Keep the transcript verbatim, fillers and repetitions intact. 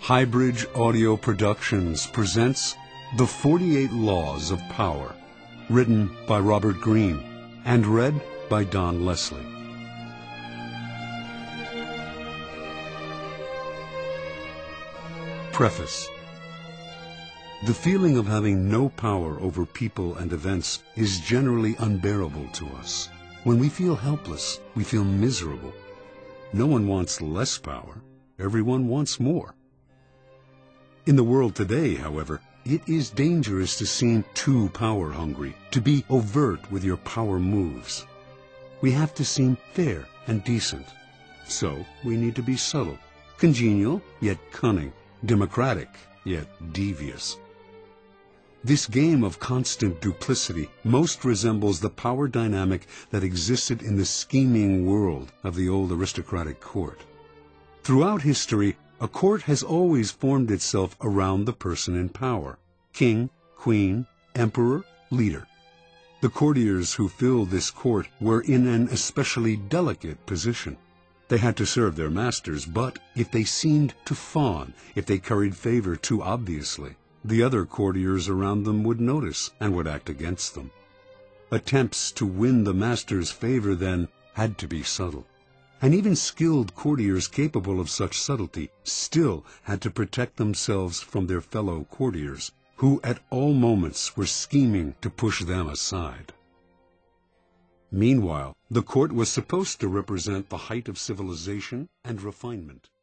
Highbridge Audio Productions presents The forty-eight Laws of Power, written by Robert Greene and read by Don Leslie. Preface. The feeling of having no power over people and events is generally unbearable to us. When we feel helpless, we feel miserable. No one wants less power. Everyone wants more. In the world today, however, it is dangerous to seem too power-hungry, to be overt with your power moves. We have to seem fair and decent. So we need to be subtle, congenial yet cunning, democratic yet devious. This game of constant duplicity most resembles the power dynamic that existed in the scheming world of the old aristocratic court. Throughout history, a court has always formed itself around the person in power: king, queen, emperor, leader. The courtiers who filled this court were in an especially delicate position. They had to serve their masters, but if they seemed to fawn, if they curried favor too obviously, the other courtiers around them would notice and would act against them. Attempts to win the master's favor, then, had to be subtle. And even skilled courtiers capable of such subtlety still had to protect themselves from their fellow courtiers, who at all moments were scheming to push them aside. Meanwhile, the court was supposed to represent the height of civilization and refinement.